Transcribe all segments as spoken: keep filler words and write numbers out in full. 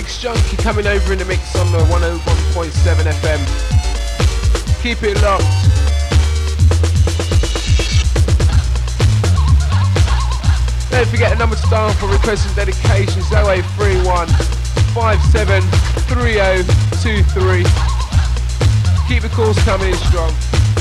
Mix Junkie coming over in the mix on the one oh one point seven F M. Keep it locked. Don't forget the number to dial for requests and dedications, oh eight three one, five seven three oh two three. Keep the calls coming in strong.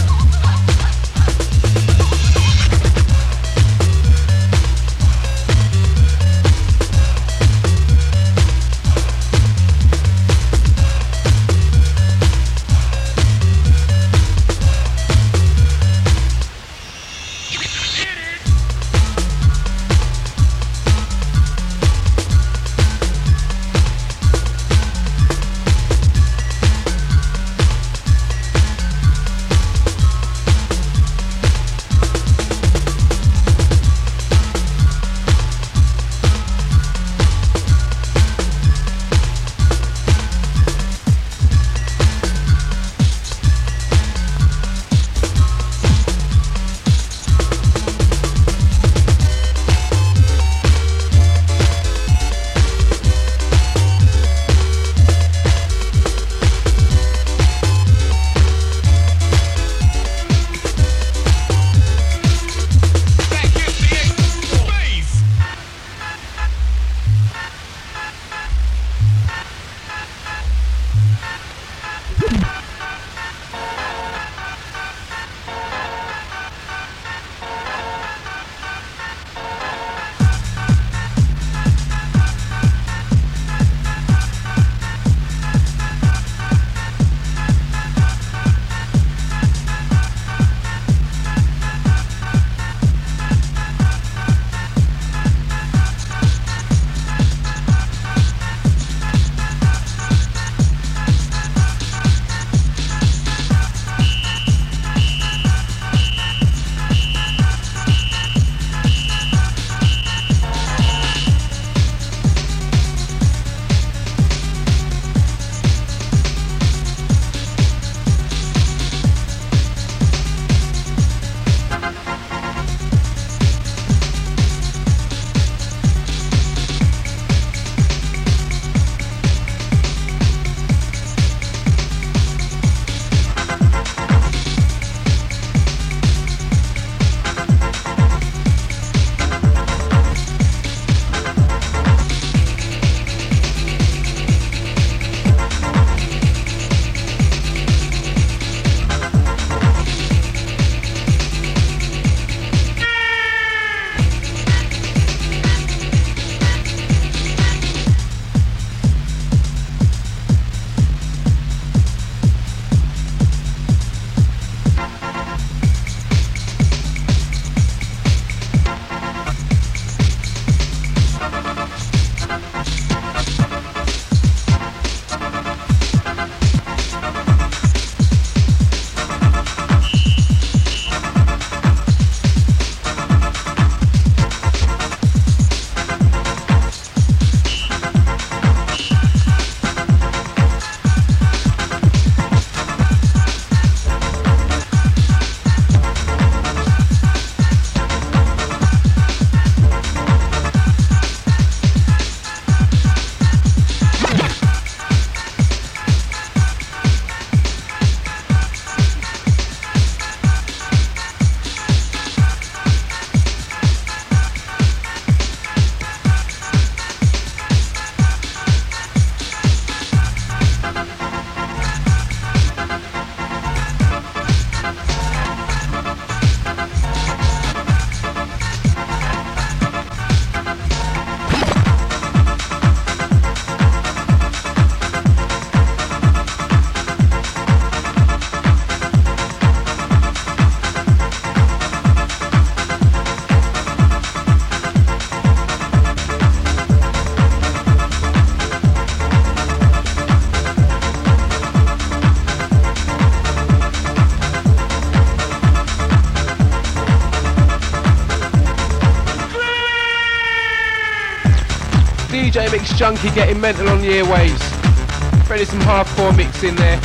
D J Mix Junkie getting mental on the airwaves. Ready some hardcore mix in there.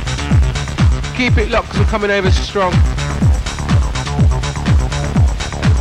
Keep it locked because we're coming over strong.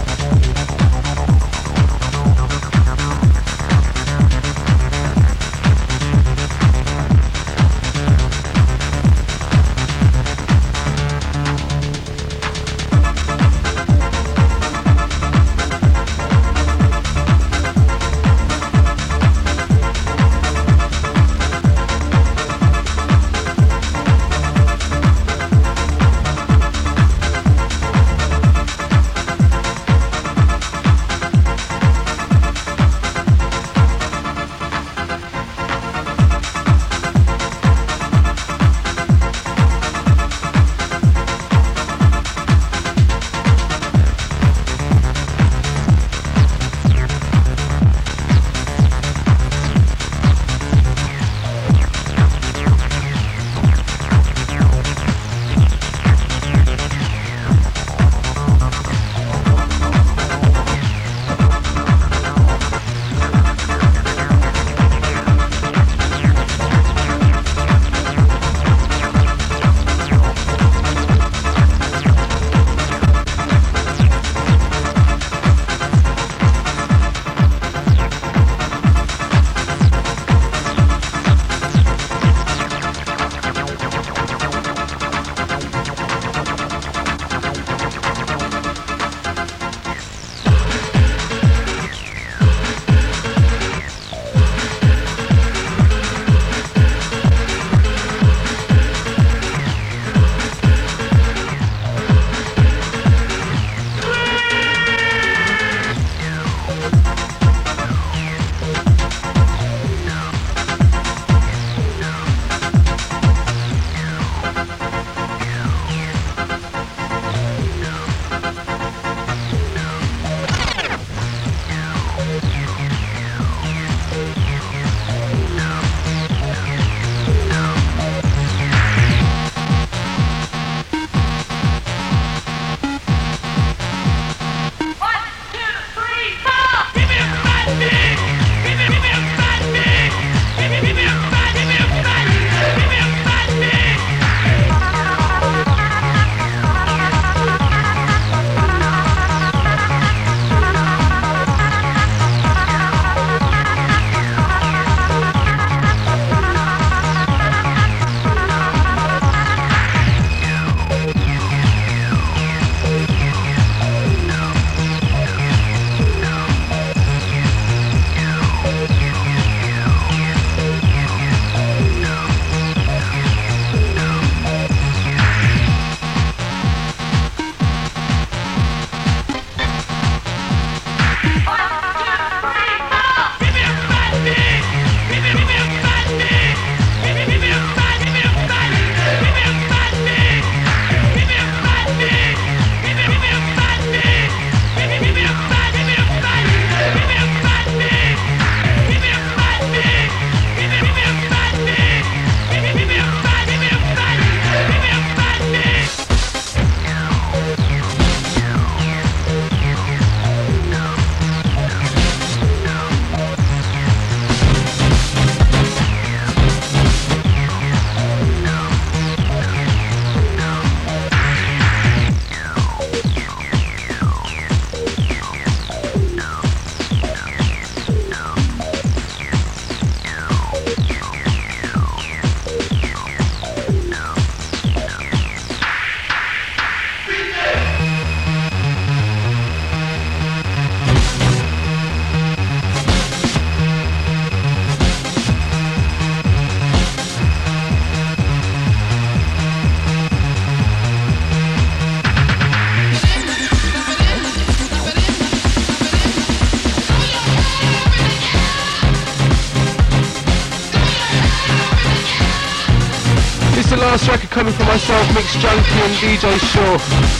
last record coming from myself, Mix Junkie and D J Shaw.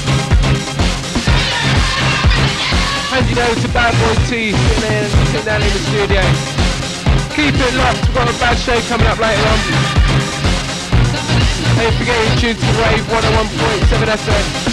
Handing over to Bad Boy T, sitting there, sitting down in the studio. Keep it locked, we've got a bad show coming up later on. Don't forget you're tuned to Wave one oh one point seven F M.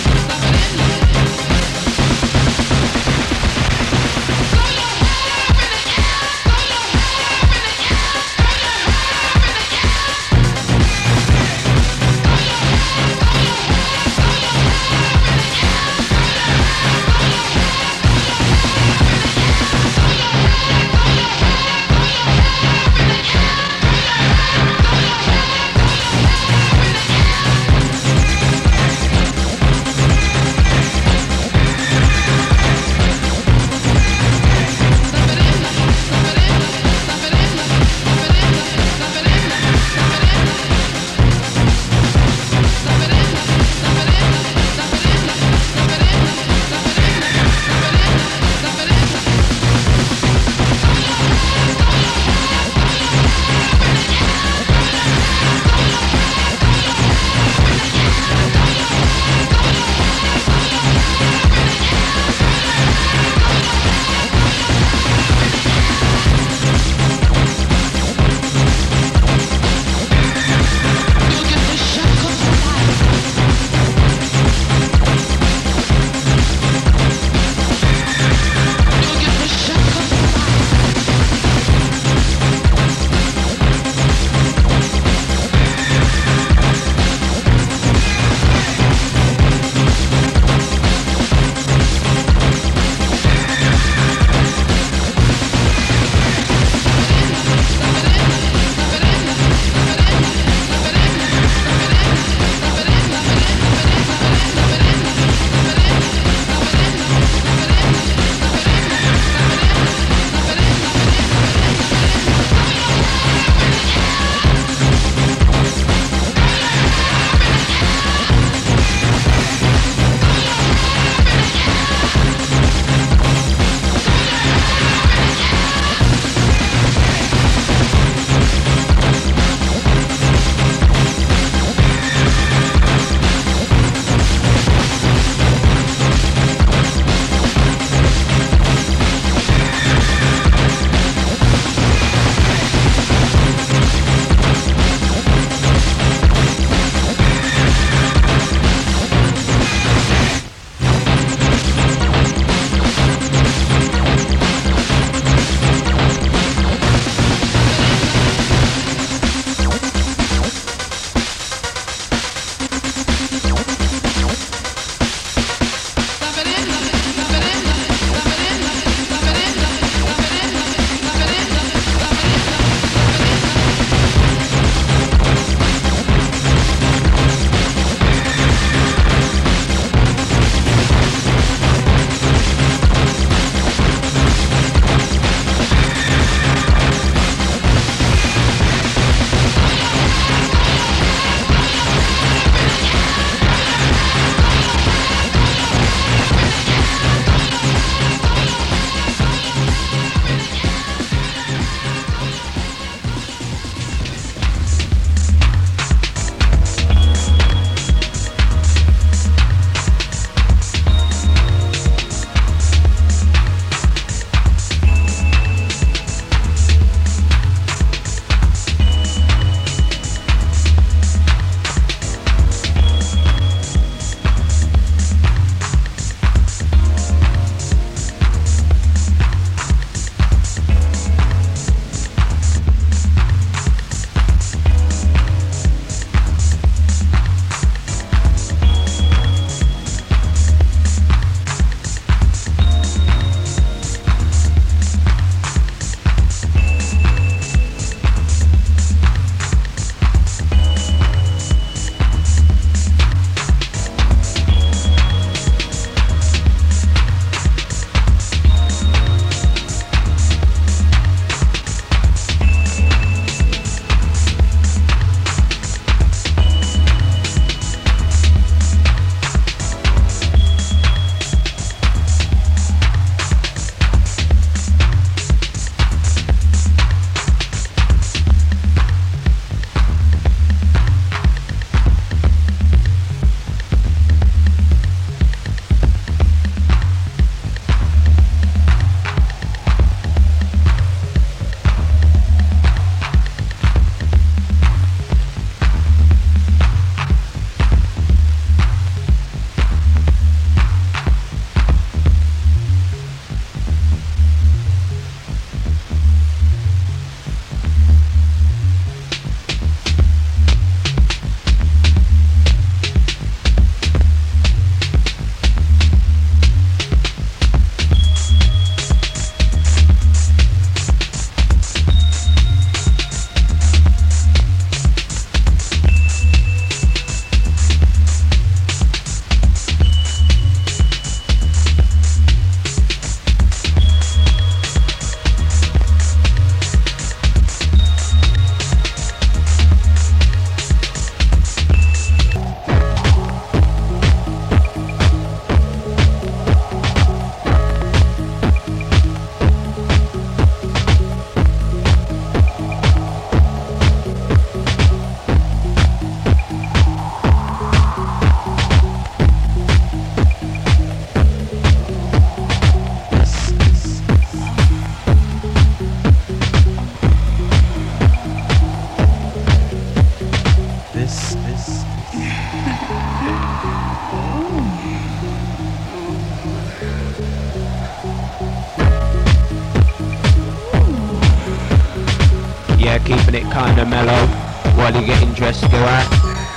Yeah, keeping it kinda mellow while you're getting dressed to go out.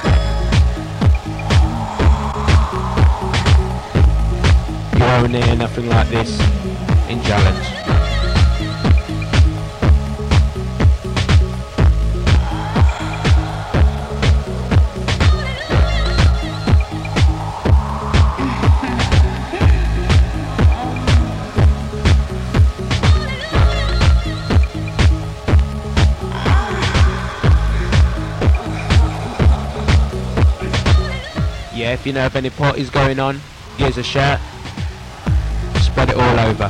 You won't hear nothing like this in Challenge. Yeah, if you know of any parties going on, here's a shout. Spread it all over.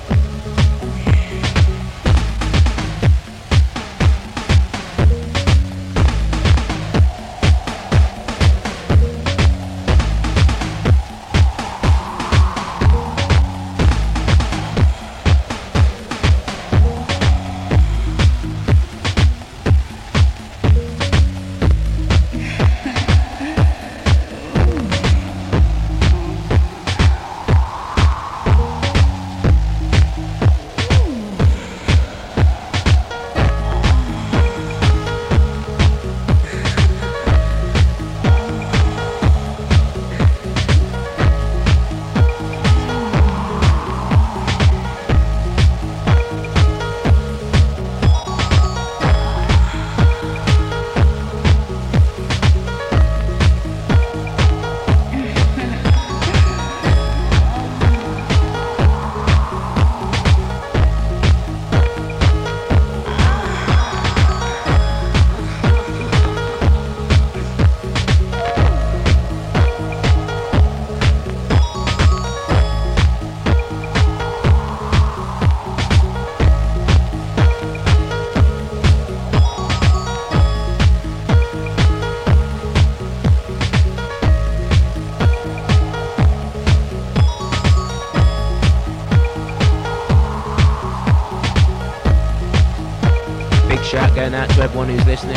Shout going out to everyone who's listening.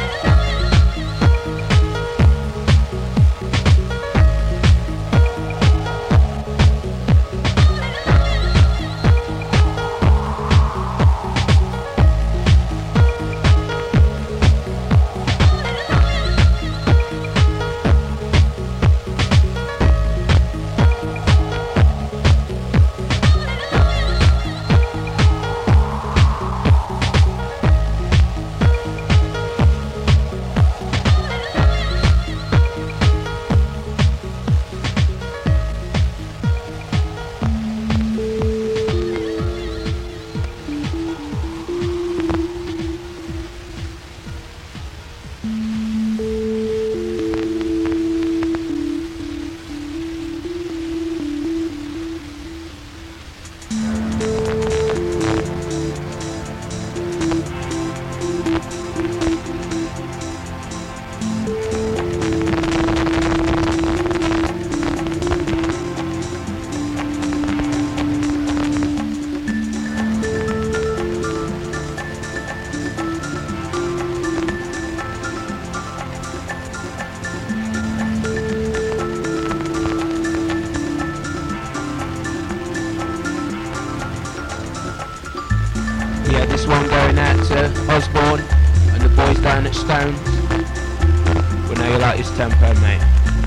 This one going out to Osborne and the boys down at Stones. We know you like his tempo, mate.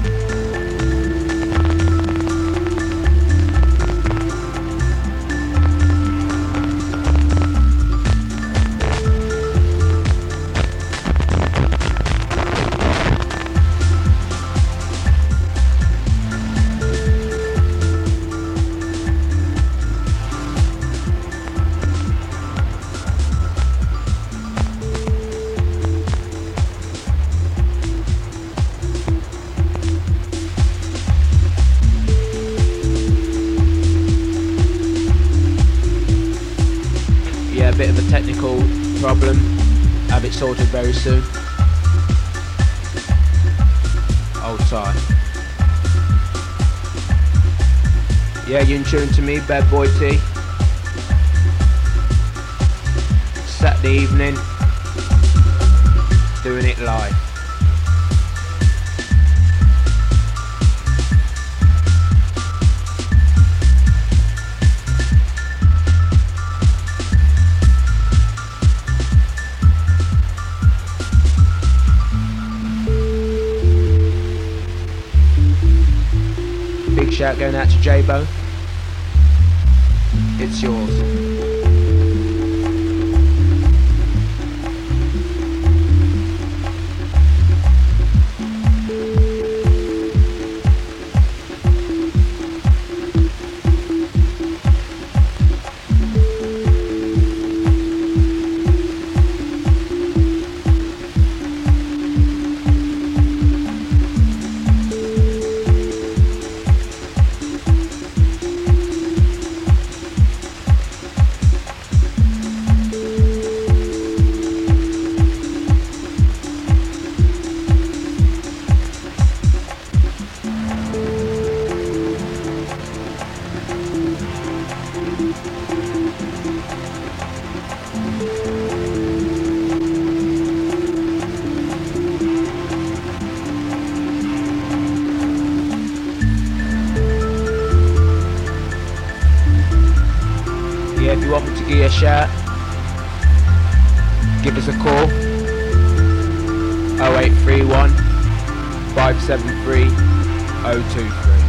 Bit of a technical problem, have it sorted very soon. Hold tight. Yeah, you're in tune to me, Bad Boy T. Saturday evening, doing it live. out going out to J-Bo. It's yours. If you want me to give you a shout, give us a call. oh eight three one, five seven three, oh two three.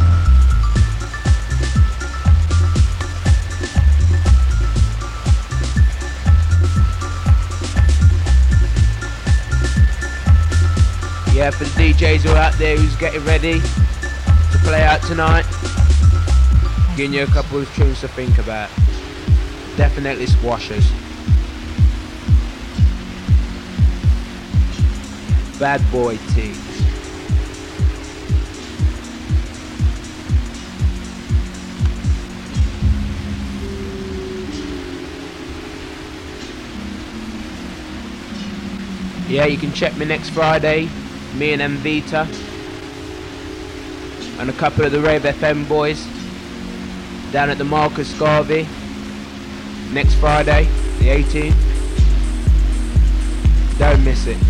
Yeah, for the D Js who are out there who's getting ready to play out tonight, giving you a couple of tunes to think about. Definitely squashers. Bad boy teams. Yeah, you can check me next Friday. Me and M Vita and a couple of the Rave F M boys down at the Marcus Garvey. Next Friday, the eighteenth. Don't miss it.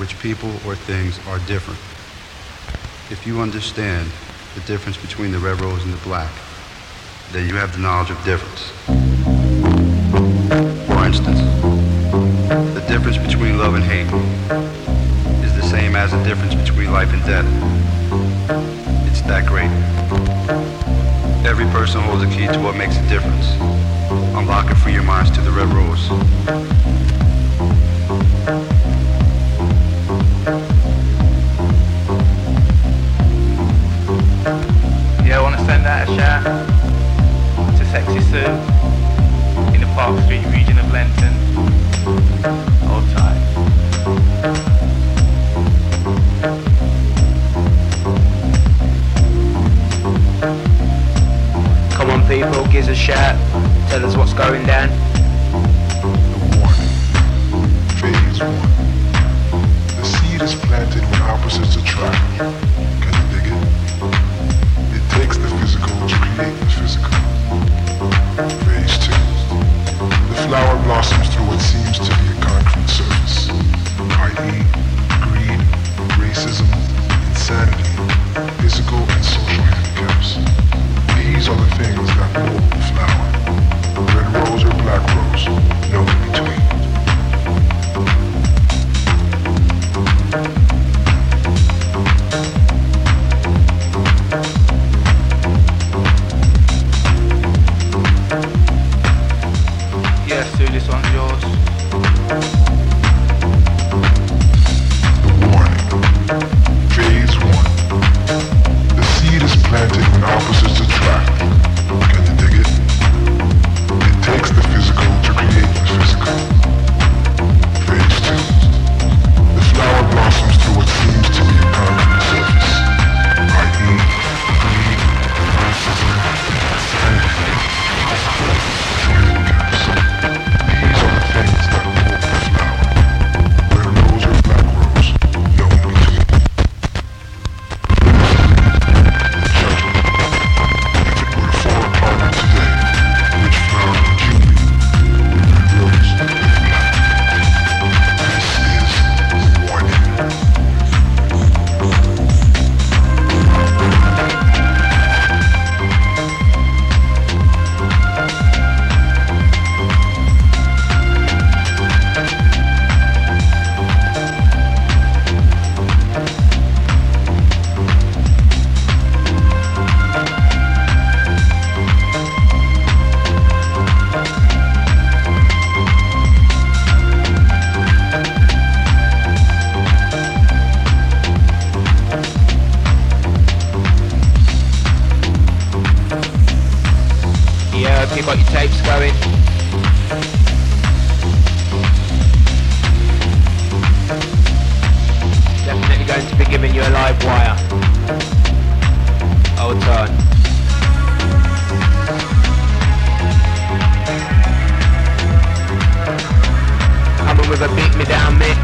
which people or things are different. If you understand the difference between the red rose and the black, then you have the knowledge of difference. For instance, the difference between love and hate is the same as the difference between life and death. It's that great. Every person holds a key to what makes a difference. Unlock and free your minds to the red rose. Yeah, I want to send out a shout to Sexy Sue in the Park Street region of Lenton. Hold tight. Come on people, give us a shout. Tell us what's going down. The warning. Phase one. The seed is planted when opposites attract. Can you dig it? It takes the physical to create the physical. Phase two. The flower blossoms through what seems to be a concrete surface, that is greed, racism, insanity, physical and social handicaps. These are the things that mold the flower. Red rose or black rose, no in between. Yes, Sue, this one's yours. The warning. Phase one. The seed is planted when opposites attract. Can you dig it? It takes the physical to create the physical. Phase two. The flower blossoms through what seems to be a concrete surface, that is greed, racism, insanity, social handicaps. These are the things that mold the flower. Red rose or black rose, no in between. If it were to fall apart today, which flower would you be? Red rose or black? This is the warning. Yeah, hope you got your tapes going. Definitely going to be giving you a live wire. Hold on. Coming with a beat me down mix.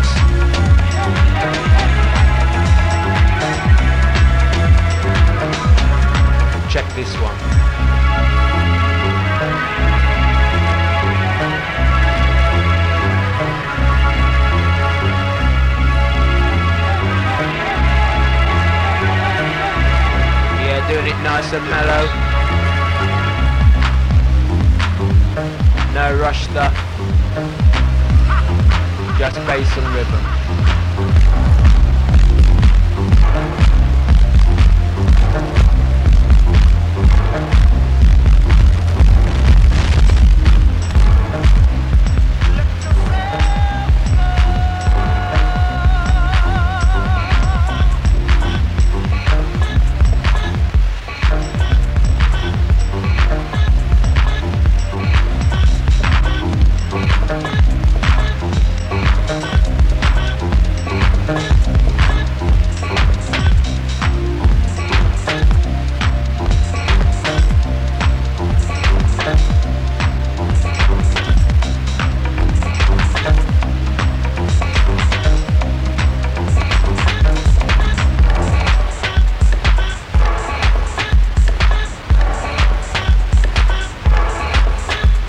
Check this one. Yeah, doing it nice and mellow. No rush stuff. Just bass and rhythm.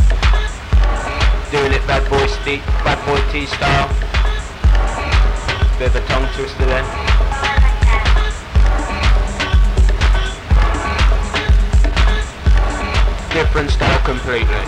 Bad boy T style. Bit of a tongue twister then. Different style completely.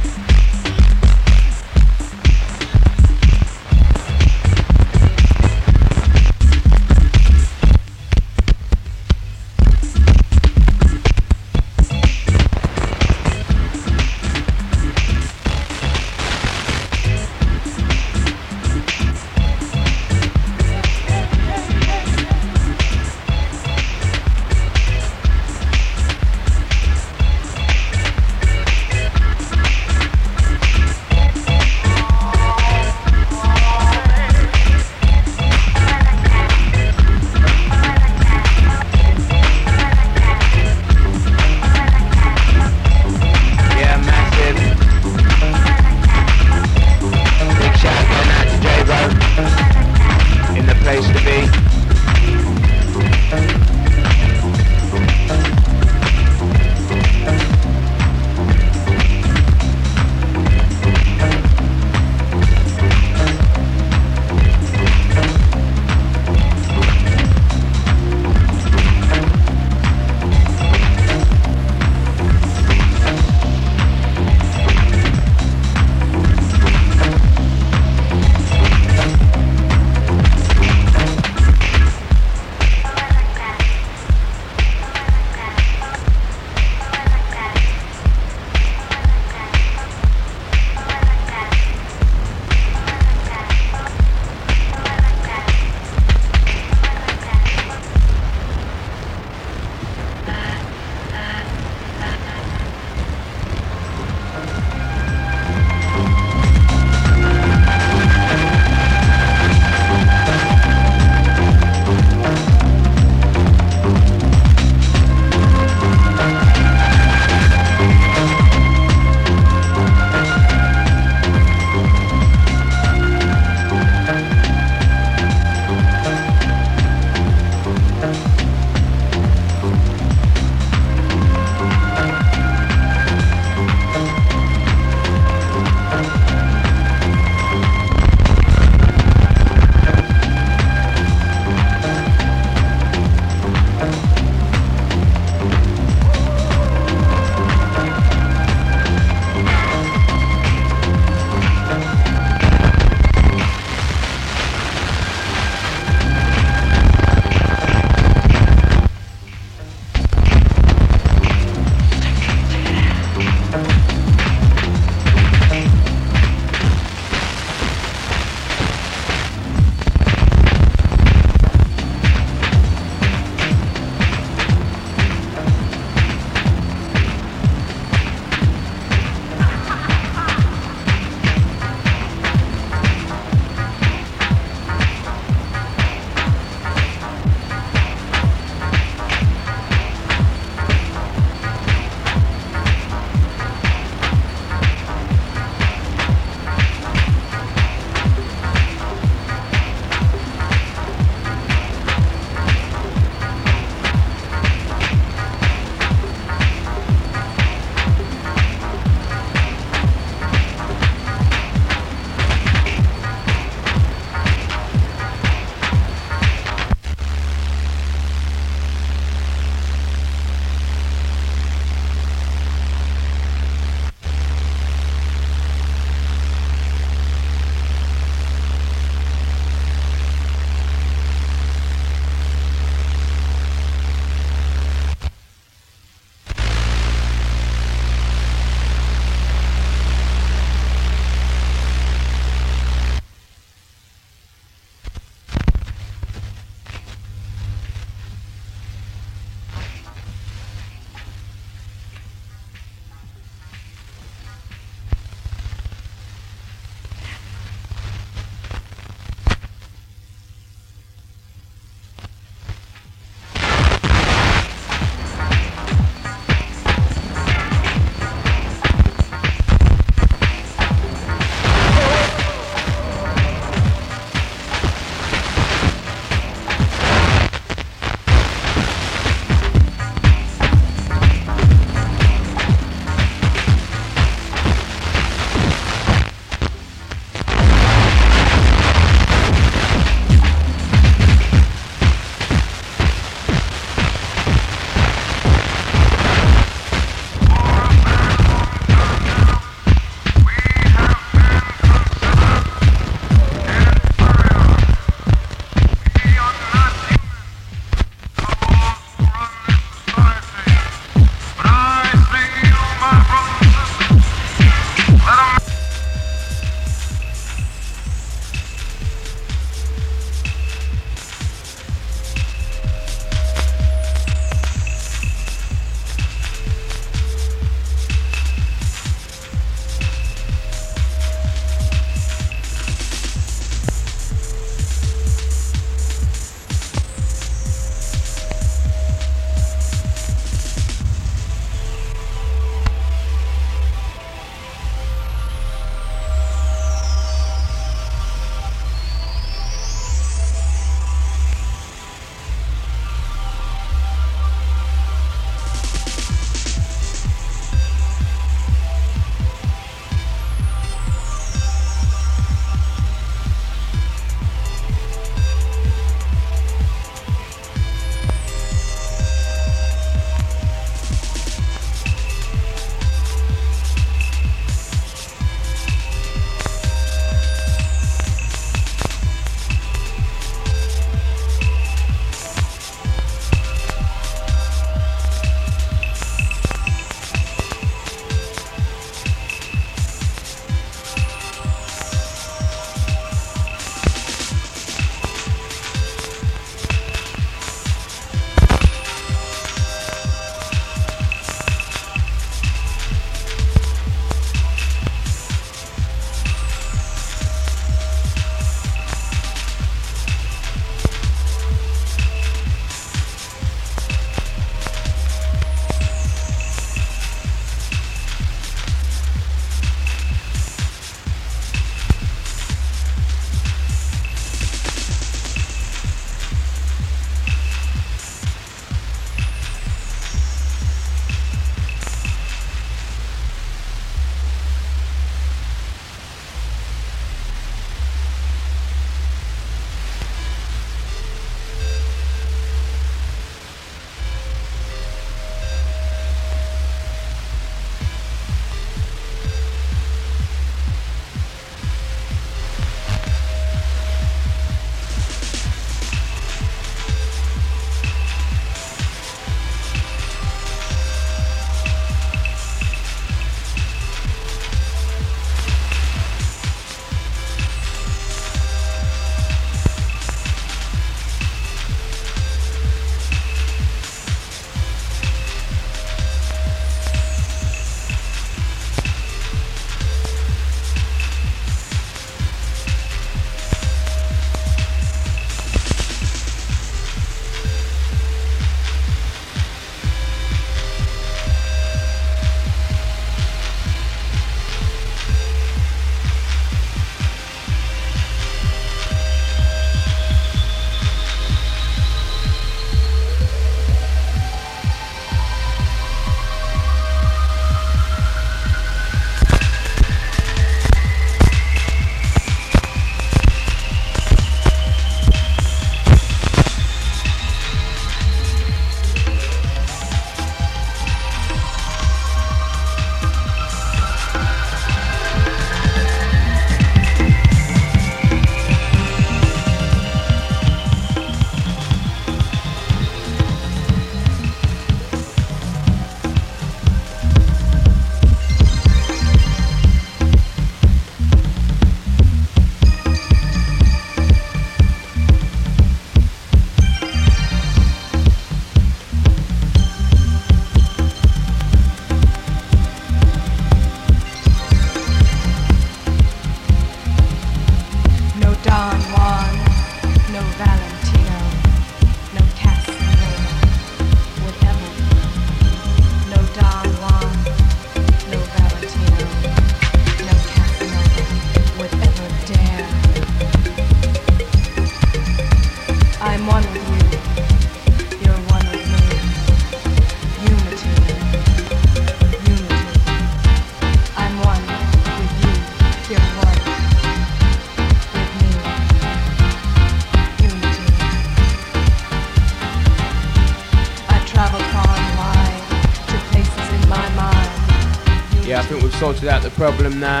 Yeah, I think we've sorted out the problem now.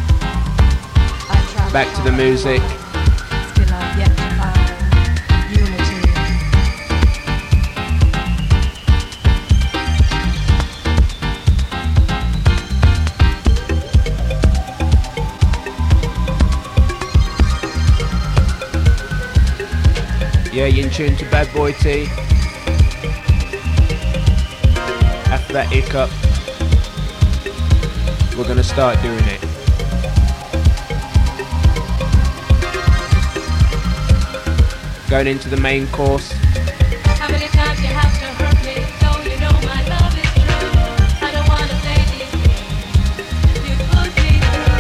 Back to the music. Still I've yet to find unity. Yeah, you're in tune to Bad Boy T. After that hiccup, we're gonna start doing it. Going into the main course. How many times you have to hurt me? Though you know my love is true. I don't wanna play these games. You put me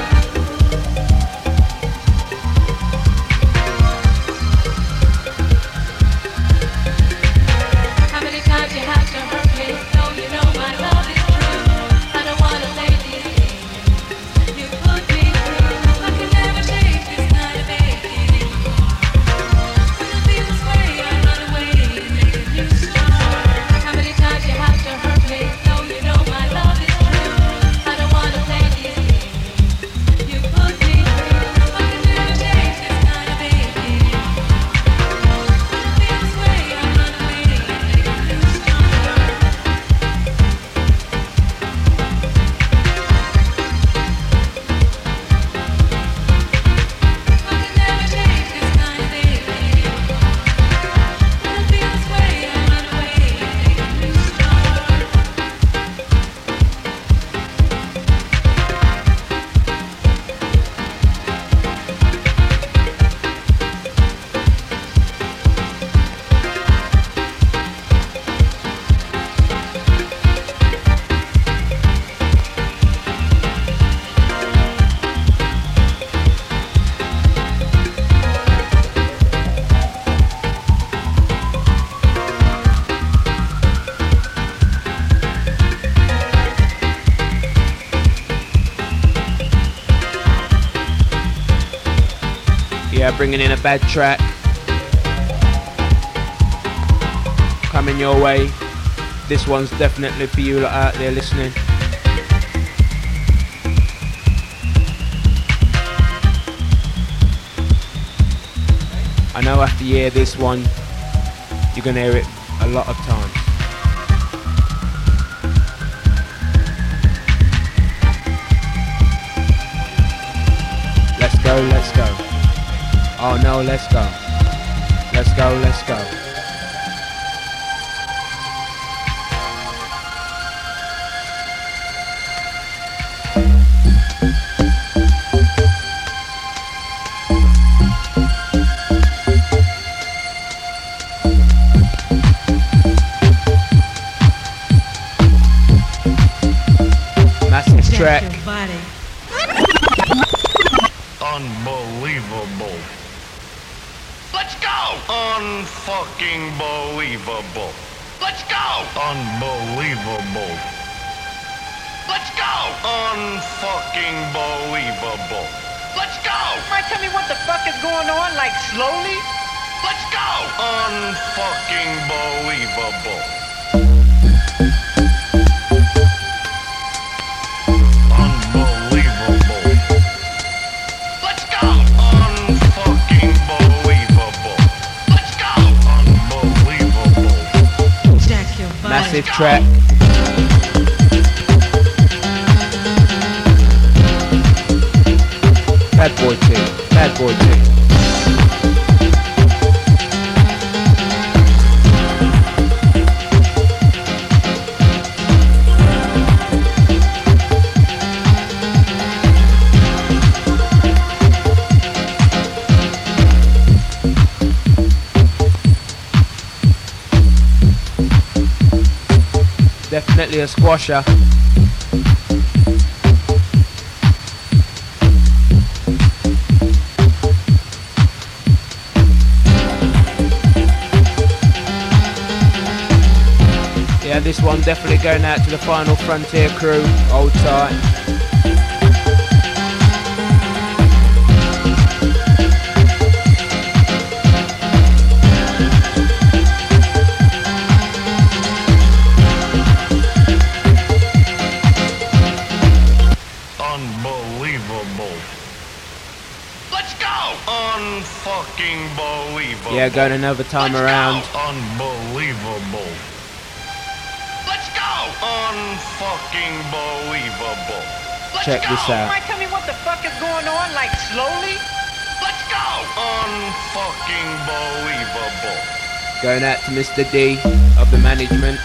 through. How many times you have to hurt me? Though you know my love is true. I don't wanna play these games. You put me through. I can never change this kind of baby. When I feel this way, I run away, making you strong. How many times you have to hurt me? Though you know my love is true. I don't wanna play these games. You put me through. I can never change this kind of baby. When I feel this way, I run away, making you stronger. I can never change this kind of baby. When I feel this way, I run away, making you stronger. Yeah, bringing in a bad track. Coming your way. This one's definitely for you lot out there listening. I know after you hear this one, you're gonna hear it a lot of times. Let's go, let's go. Oh no, let's go. Let's go, let's go. Massive track. Your body. Unbelievable. Let's go! Unfucking believable. Let's go! Unbelievable. Let's go! Unfucking believable. Let's go! Might tell me what the fuck is going on, like slowly? Let's go! Unfucking believable. Unbelievable. Let's go! Unfucking believable. Let's go! Unbelievable. Jack your body. Massive track. Bad Boy T. Bad Boy T. Definitely a squasher. Yeah, this one definitely going out to the Final Frontier crew. Hold tight. Yeah, going another time Let's around. Go. Unbelievable. Let's go. Unfucking believable. Let's Check go. this out. Might tell me what the fuck is going on, like slowly? Let's go. Unfucking believable. Going out to Mister D of the management.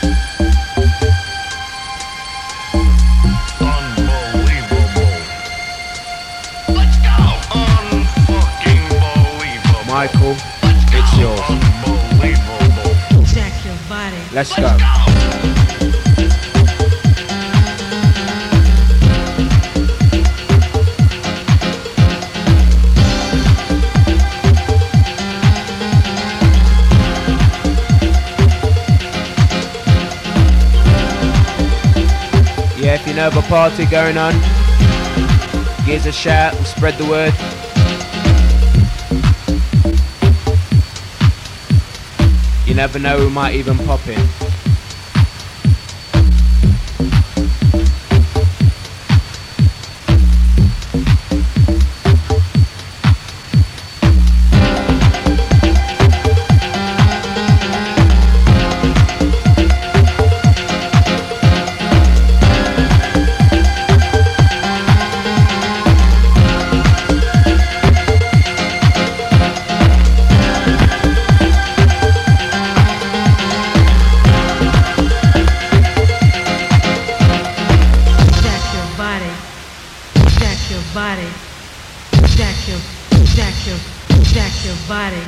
Unbelievable. Let's go. Unfucking believable. Michael, Let's go. it's yours. Unbelievable. Jack your body. Let's Let's go. go. Yeah, if you know of a party going on, give us a shout, we'll spread the word. You never know, we might even pop in. Jack your body. Jack your body. Jack your, jack your, jack your body.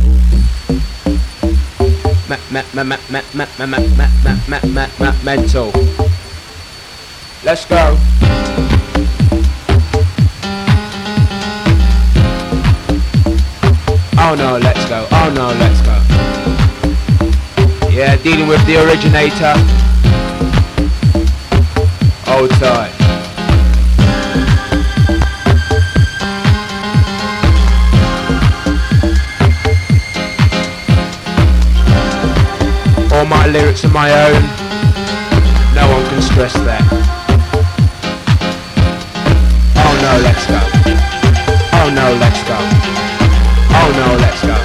Ma ma ma ma ma ma ma ma ma ma ma ma ma mental. Let's go. Oh no, let's go. Oh no, let's go. Yeah, dealing with the originator. Hold tight. All my lyrics are my own. No one can stress that. Oh no, let's go. Oh no, let's go. Oh no, let's go.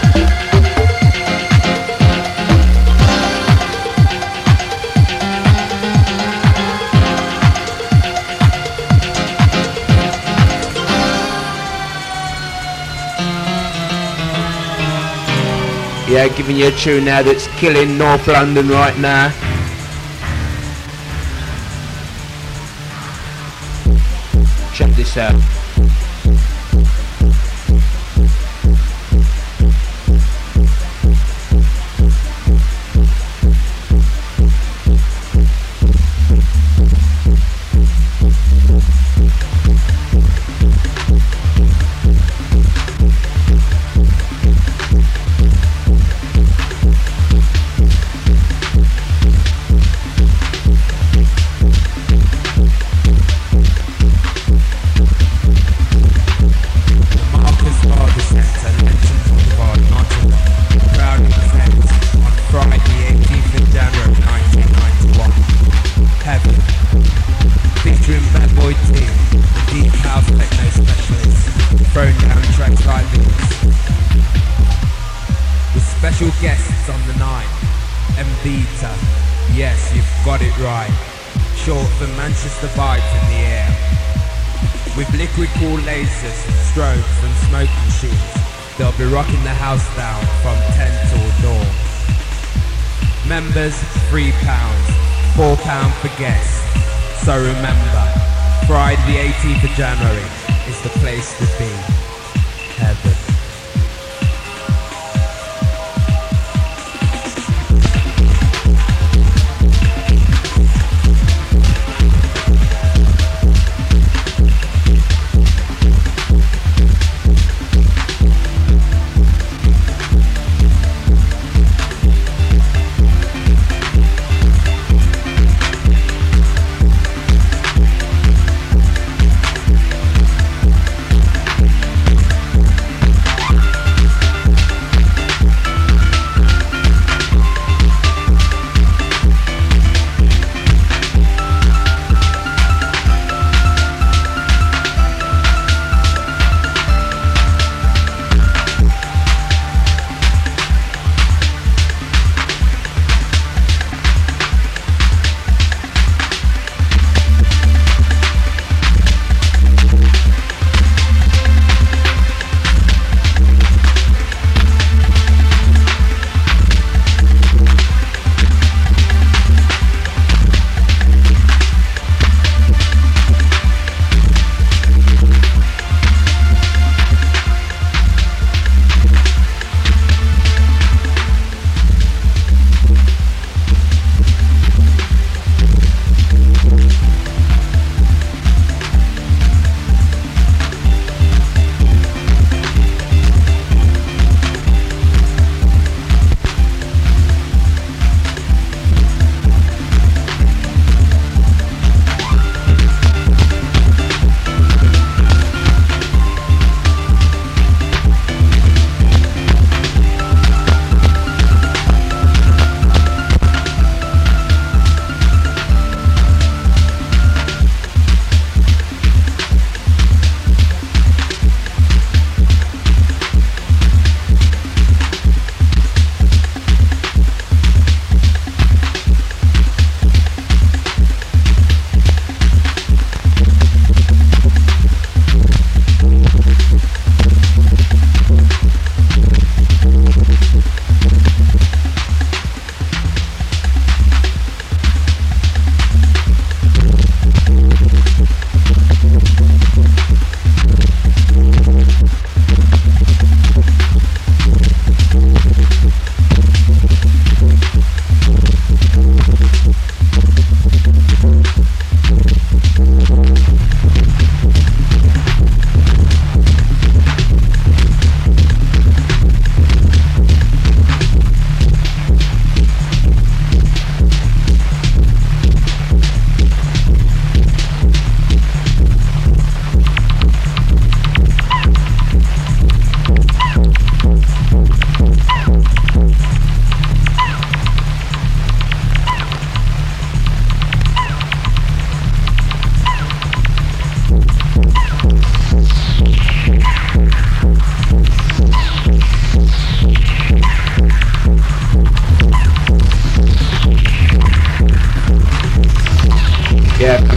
Yeah, giving you a tune now that's killing North London right now. Check this out. Marcus Garvey Centre, Lenton Boulevard, Nottingham, proudly presents on Friday, eighteenth of January nineteen ninety-one, Heaven, featuring Bad Boy Team, the deep house techno specialists, throwing down tracks like this, with special guests on the night, Mvita, yes, you've got it right, short for Manchester Vibes in the air. With liquid cool lasers, strobes and smoke machines, they'll be rocking the house down from ten till dawn. Members, three pounds, four pounds for guests. So remember, Friday the eighteenth of January is the place to be. Heaven.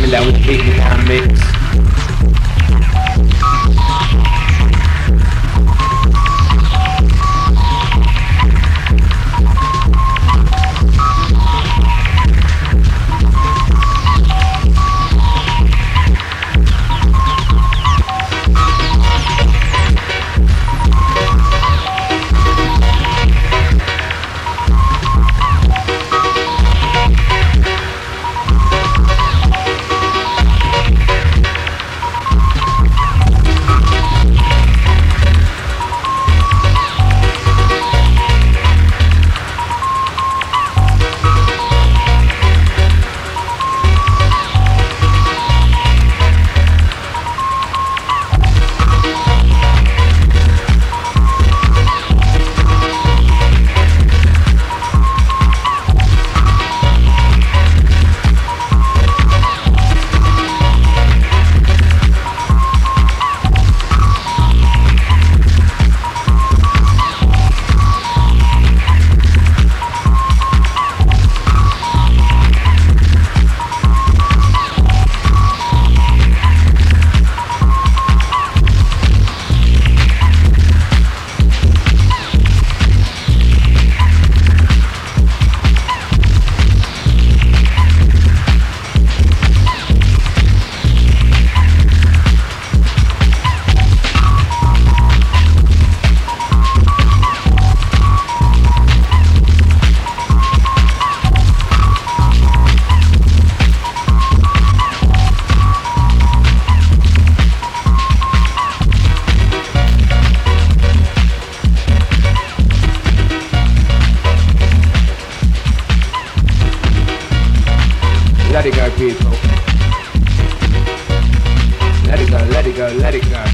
coming down with the Beat Me Down mix. Let it go, people. Let it go, let it go, let it go.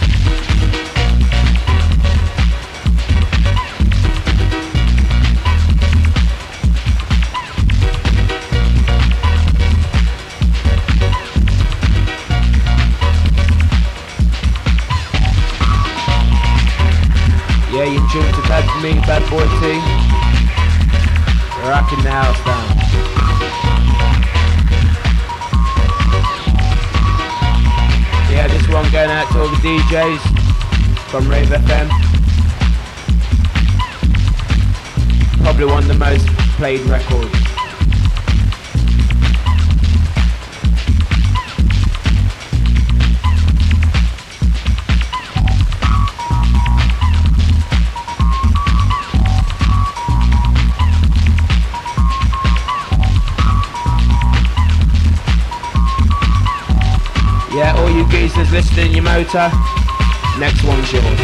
Yeah, you tuned to Bad Me, Bad Boy T. We're rocking the house down. Yeah, this one going out to all the D Js from Rave F M. Probably one of the most played records. Yeah, all you geezers listening in your motor, next one's yours.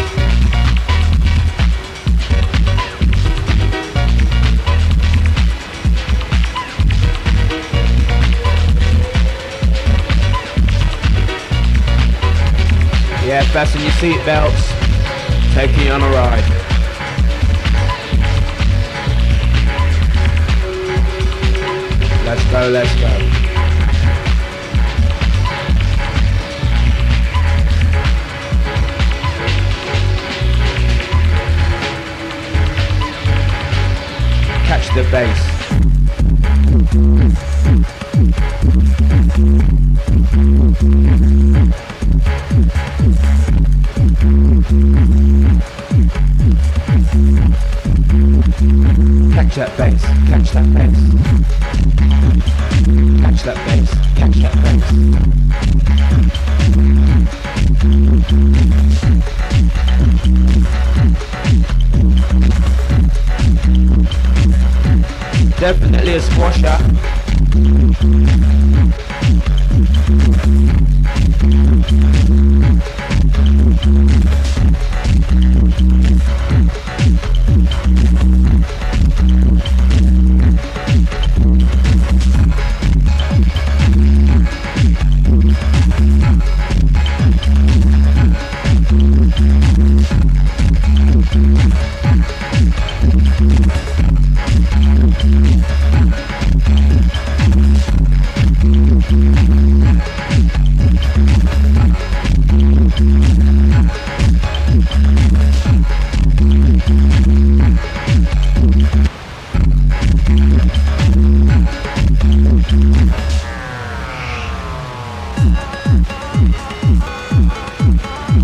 Yeah, fasten your seat belts, taking you on a ride. Let's go, let's go. Catch the bass. Catch that bass, catch that bass. Catch that bass, catch that bass. Definitely a squasher.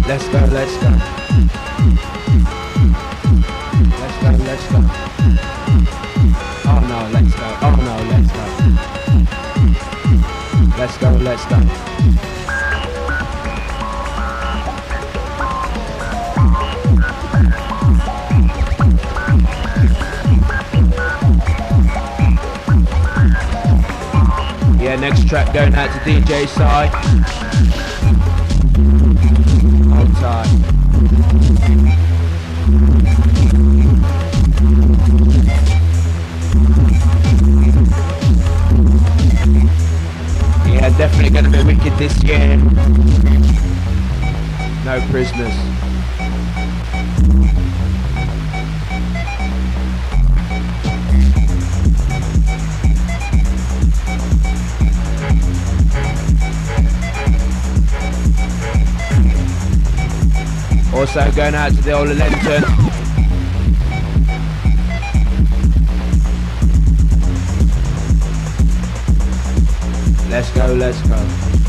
Let's go, let's go. Let's go, let's go. Oh no, let's go. Oh no, let's go. Let's go, let's go. Yeah, next track going out to D J Side. Hold tight. Yeah, definitely gonna be wicked this year. No prisoners. Also going out to the old Lenton. Let's go, let's go.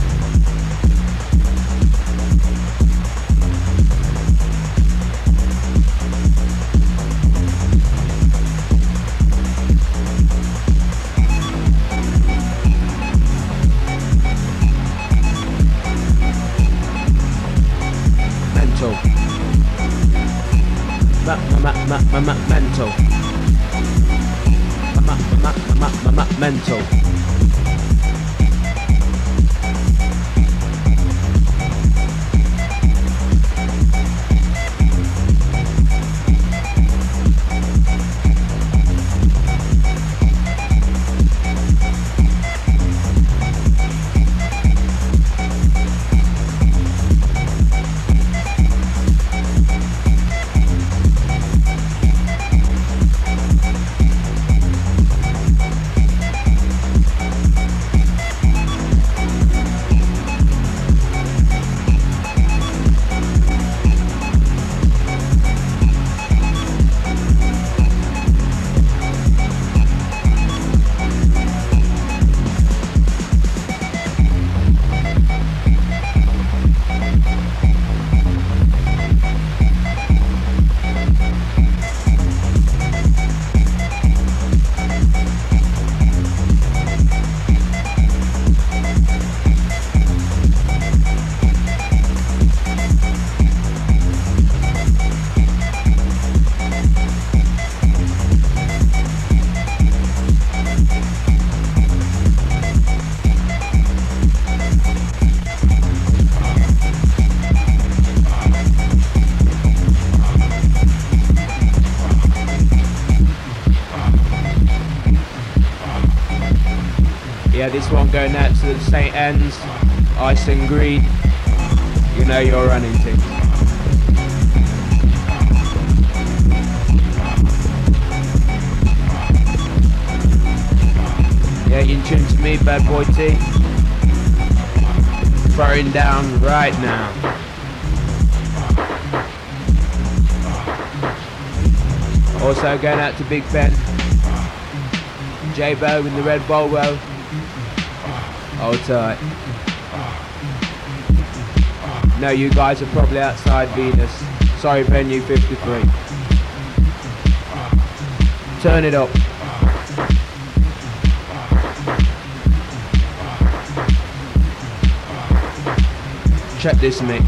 Mental. Ma ma ma ma ma mental. Ma ma ma ma ma ma mental. Yeah, this one going out to the Saint Anne's, Ice and Green. You know you're running things. Yeah, you can tune to me, Bad Boy T. Throwing down right now. Also going out to Big Ben. J-Bo in the red Volvo. Hold tight. No, you guys are probably outside Venus. Sorry, venue fifty-three. Turn it up. Check this mix.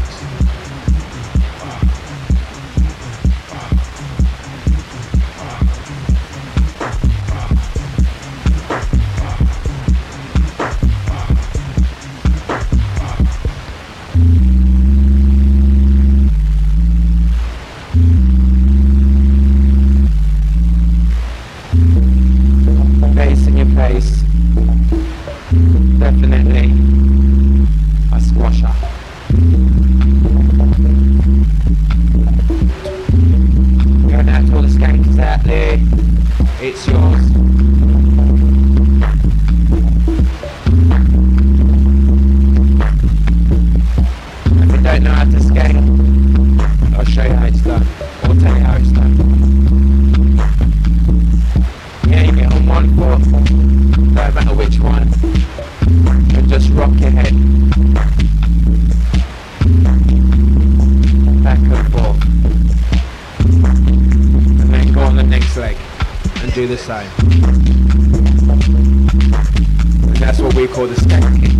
Bass in your face. Definitely a squasher. same. And that's what we call the skanking.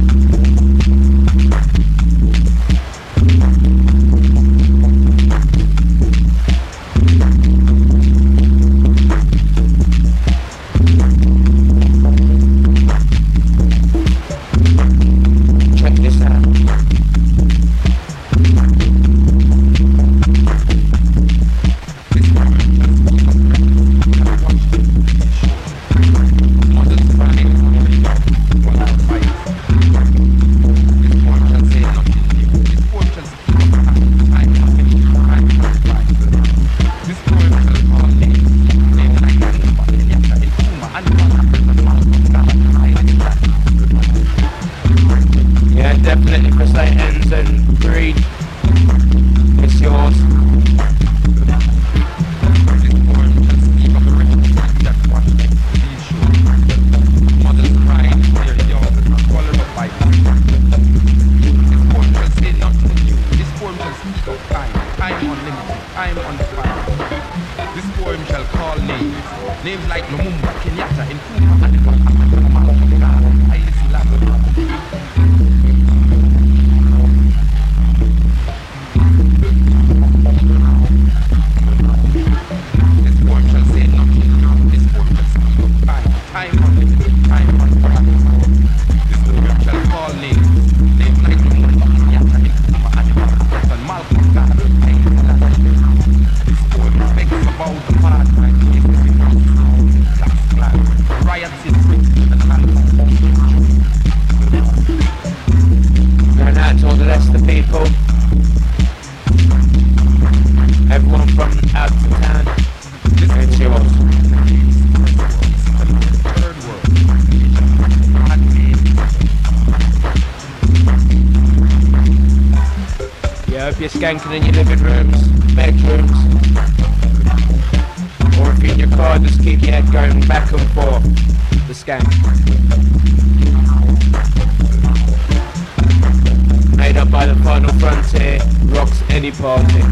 Skanking in your living rooms, bedrooms, or if you're in your car, just keep your head going back and forth. The skank. Made up by the Final Frontier, rocks any party.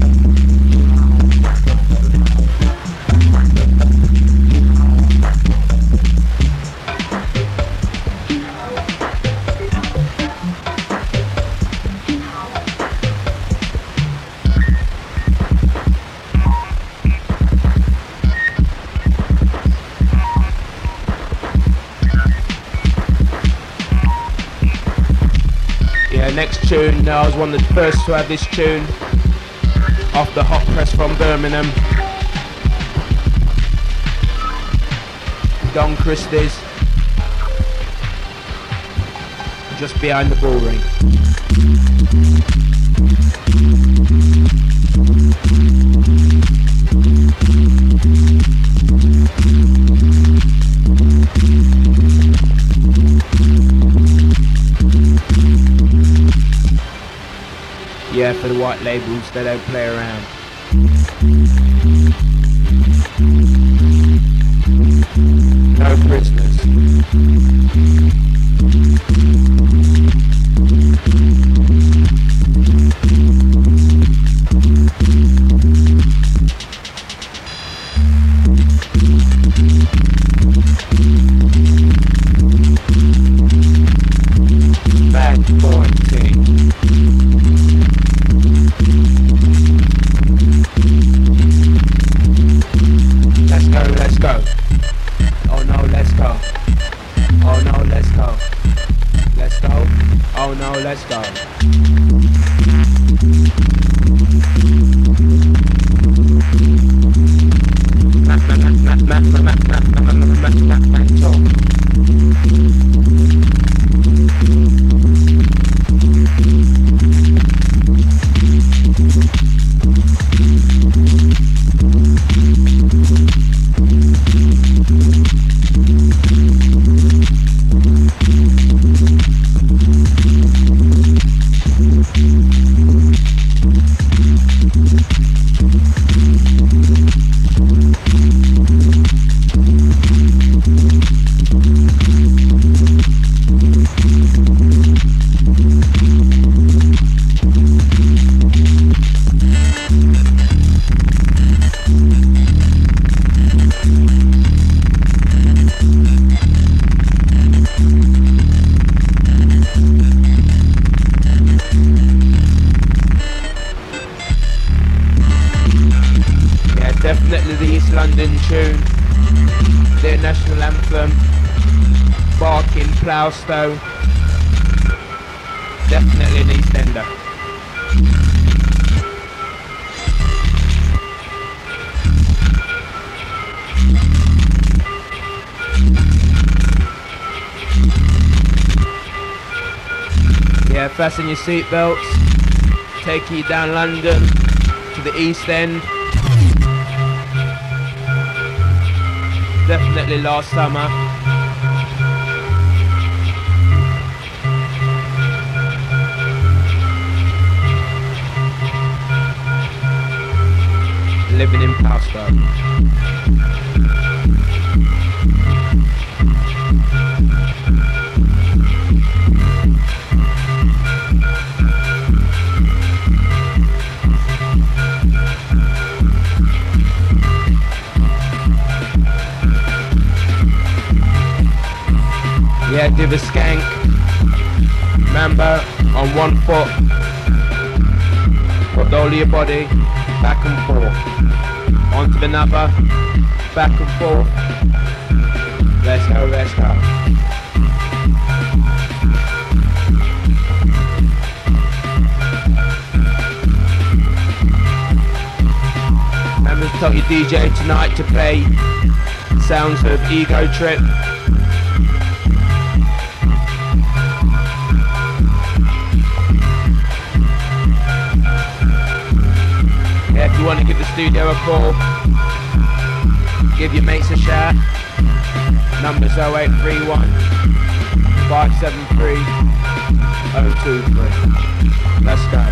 Next tune, I was one of the first to have this tune off the Hot Press from Birmingham. Don Christie's, just behind the bull ring. Yeah, for the white labels, they don't play around. No prisoners. Bad boy thing. Let's go, let's go. Oh no, let's go. Oh no, let's go. Let's go. Oh no, let's go. London tune, their national anthem, Barking, Ploughstone, definitely an East Ender. Yeah, fasten your seatbelts, take you down London to the East End. Definitely last summer. Living in Ploughstone. Yeah, do the skank. Remember, on one foot, put all your body back and forth. Onto the another, back and forth. Let's go, let's go. Remember to tell your D J tonight to play sounds of Ego Trip. Yeah, if you want to give the studio a call, give your mates a shout. Number's oh eight three one, five seven three, oh two three. Let's go.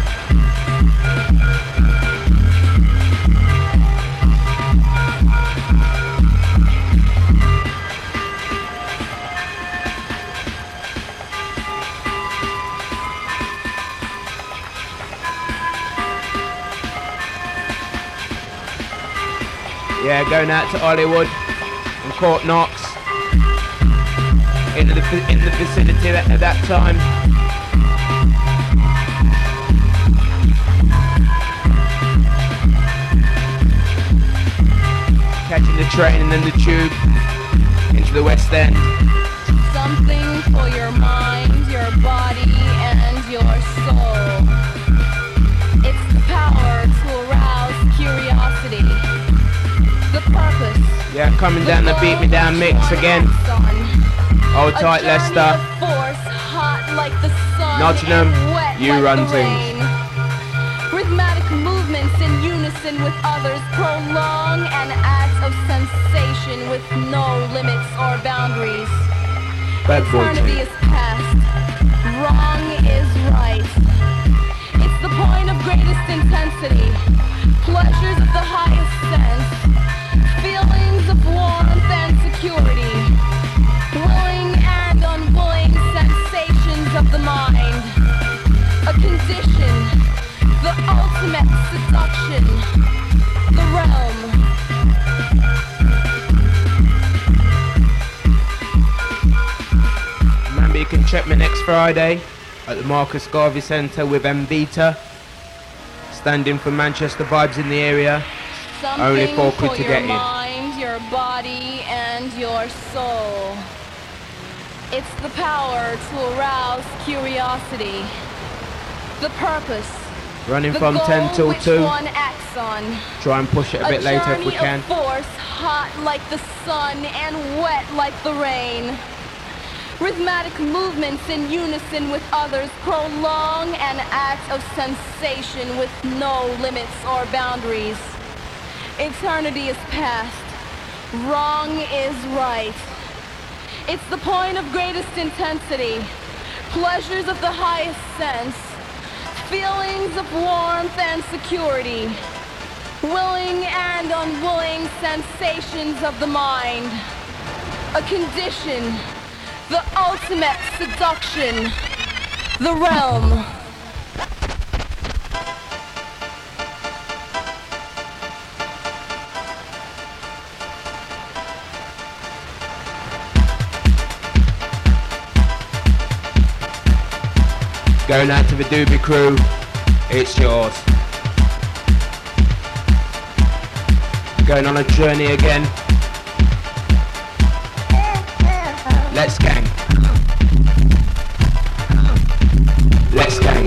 Yeah, going out to Hollywood and Court Knox in the in the vicinity at, at that time. Catching the train and then the tube into the West End. Something for your mind, your body, and your soul. It's the power to arouse curiosity. The purpose. Yeah, coming down the Beat Me Down mix again. Hold tight, Leicester. Force, hot like the sun, Nottingham, wet you like run the things. rain. Rhythmic movements in unison with others prolong an act of sensation with no limits or boundaries. Bad boy Eternity team. is past. Wrong is right. It's the point of greatest intensity. Pleasures of the highest sense. Feelings of warmth and security. Willing and unwilling sensations of the mind. A condition. The ultimate seduction. The realm. Remember, you can check me next Friday at the Marcus Garvey Centre with Mvita. Standing for Manchester Vibes in the area. Something Only four quid for to your get in. mind, your body, and your soul. It's the power to arouse curiosity. The purpose. Running the from goal ten till which two. one acts on. Try and push it a bit later if we journey can. of force, hot like the sun and wet like the rain. Rhythmic movements in unison with others prolong an act of sensation with no limits or boundaries. Eternity is past. Wrong is right. It's the point of greatest intensity. Pleasures of the highest sense. Feelings of warmth and security. Willing and unwilling sensations of the mind. A condition. The ultimate seduction. The realm. Going out to the Doobie crew, it's yours. Going on a journey again. Let's gang. Let's gang.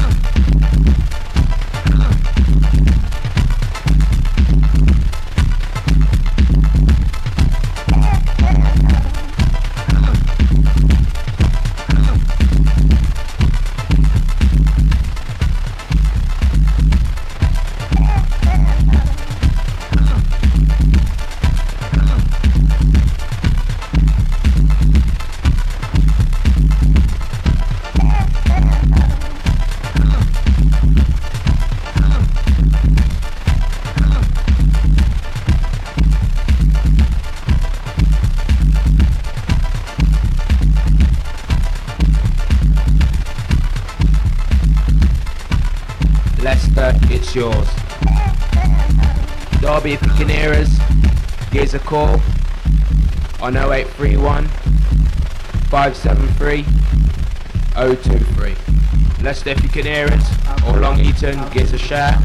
It's yours. Derby, if you can hear us, give us a call on oh eight three one, five seven three, oh two three. Leicester, if you can hear us, or Long Eaton, give us a shout.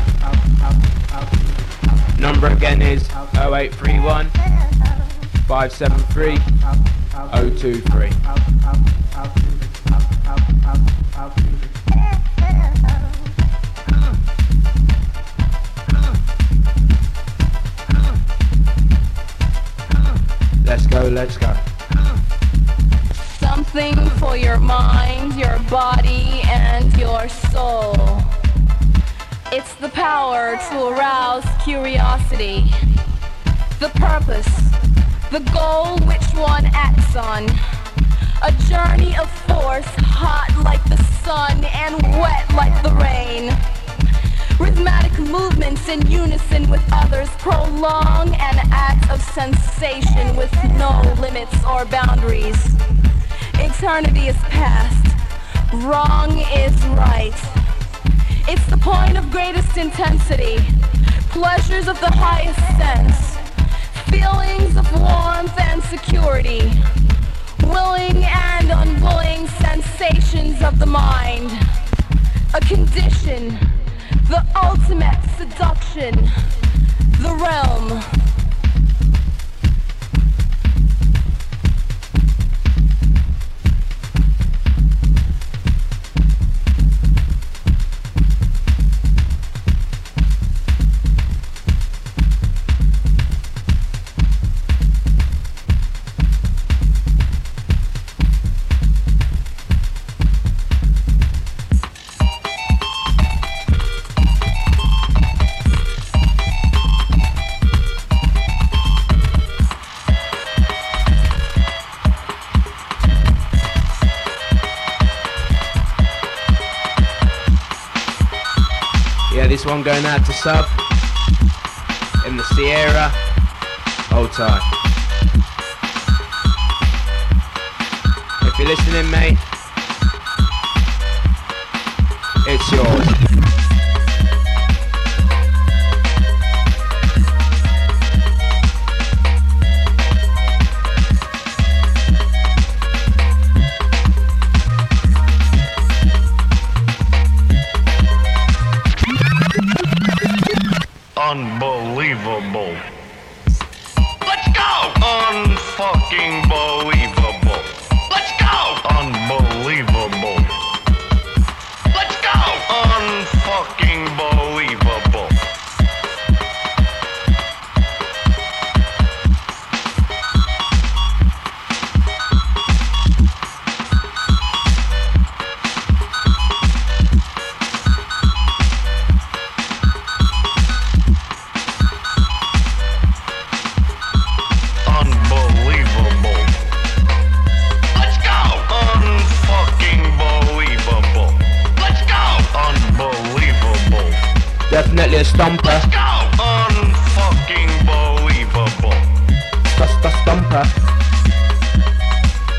Number again is oh eight three one, five seven three, oh two three. Let's go, let's go. Something for your mind, your body, and your soul. It's the power to arouse curiosity. The purpose, the goal which one acts on. A journey of force, hot like the sun and wet like the rain. Rhythmic movements in unison with others prolong an act of sensation with no limits or boundaries. Eternity is past, wrong is right. It's the point of greatest intensity, pleasures of the highest sense, feelings of warmth and security, willing and unwilling sensations of the mind, a condition, the ultimate seduction, the realm. This one going out to Sub in the Sierra. Hold tight. If you're listening, mate, it's yours. Unbelievable. Let's go! Unfucking believable. Let's go! Unbelievable. Let's go! Unfucking believable. Definitely a stomper. Let's go! Unfucking believable. St- st- stomper.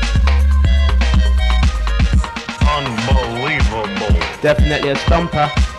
Unbelievable. Definitely a stomper.